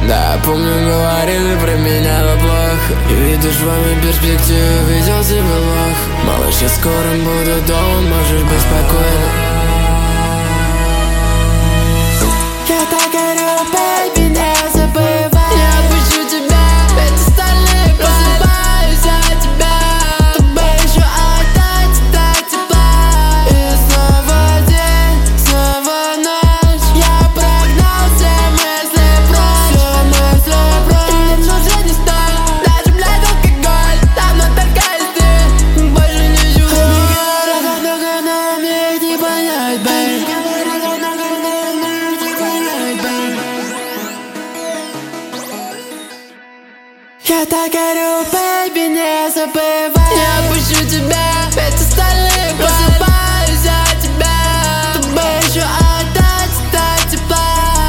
Да, помню, говорили про меня плохо. И видишь, в моей перспективе видел себе лох. Малыш, я скоро буду дома, можешь быть спокойна. Я так горю, baby, не забывай. Не отпущу тебя, ведь остальные просыпаюсь от тебя. Тобой еще отдать до тепла. И снова день, снова ночь. Я прогнал все мысли прочь. И мне нужен не стал, даже, блядь, алкоголь. Давно только есть ты, больше ничего. Они говорят много, но мне их не понять, baby. Я так горю, baby, не забывай. Не отпущу тебя, ведь остальные просыпаюсь от тебя. Тобой еще отдать до тепла.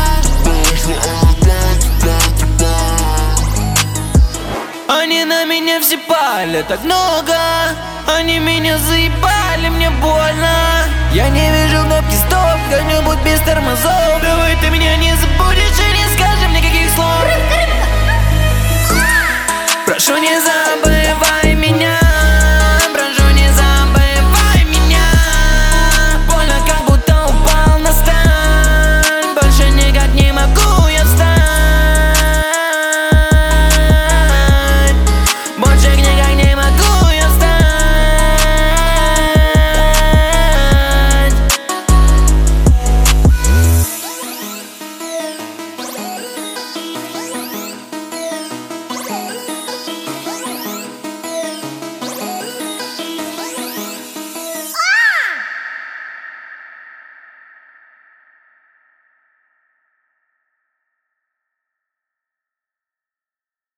Они на меня все палят так много. Они меня заебали, мне больно. Я не вижу кнопки стоп, как-нибудь без тормозов. Давай ты меня не забудешь и не скажешь никаких слов.